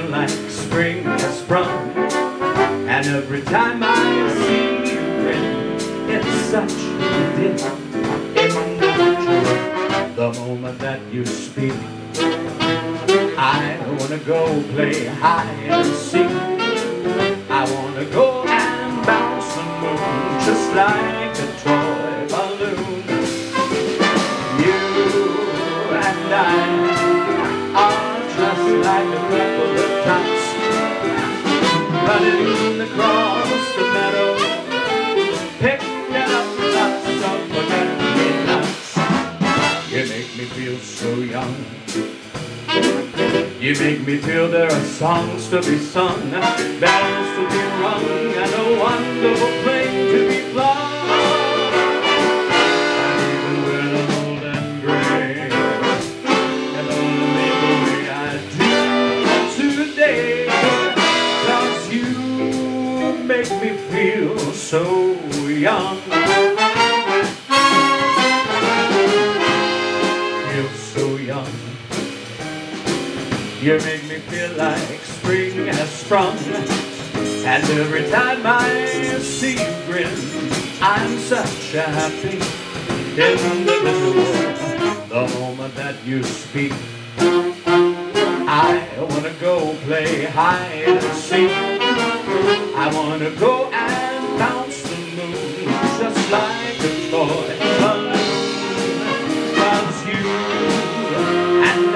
feel like spring has sprung. And every time I see you grin, it's such a different individual. The moment that you speak, I wanna go play hide and seek. I wanna go and bounce the moon just like a toy balloon. You and I are just like a couple of tots running across the meadow, picking up lots of forget-me-nots. You make me feel so young. You make me feel there are songs to be sung, bells to be rung, and a wonderful plane to be flung. And even when I'm old and gray, and only the way I do today, 'cause you make me feel so young. Feel so young. You make me feel like spring has sprung. And every time I see you grin, I'm such a happy individual. The moment that you speak, I wanna go play hide and seek. I wanna go and bounce the moon just like a toy balloon. 'Cause you and I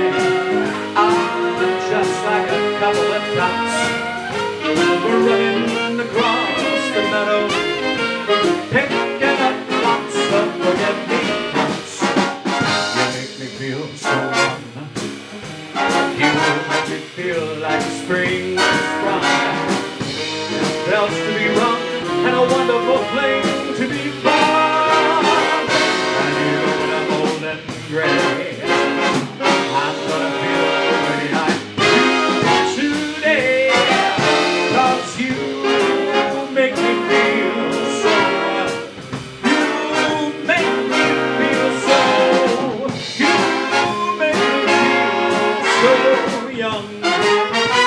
are just like a couple of tots. We're running across the meadow, picking up lots of forget-me-nots. You make me feel so young. You make me feel like spring is sprung. Bells to be rung and a wonderful plane to be flung. And even when I'm old and gray, I'm gonna feel the way I do today. 'Cause you make me feel so young. You make me feel so. You make me feel so young.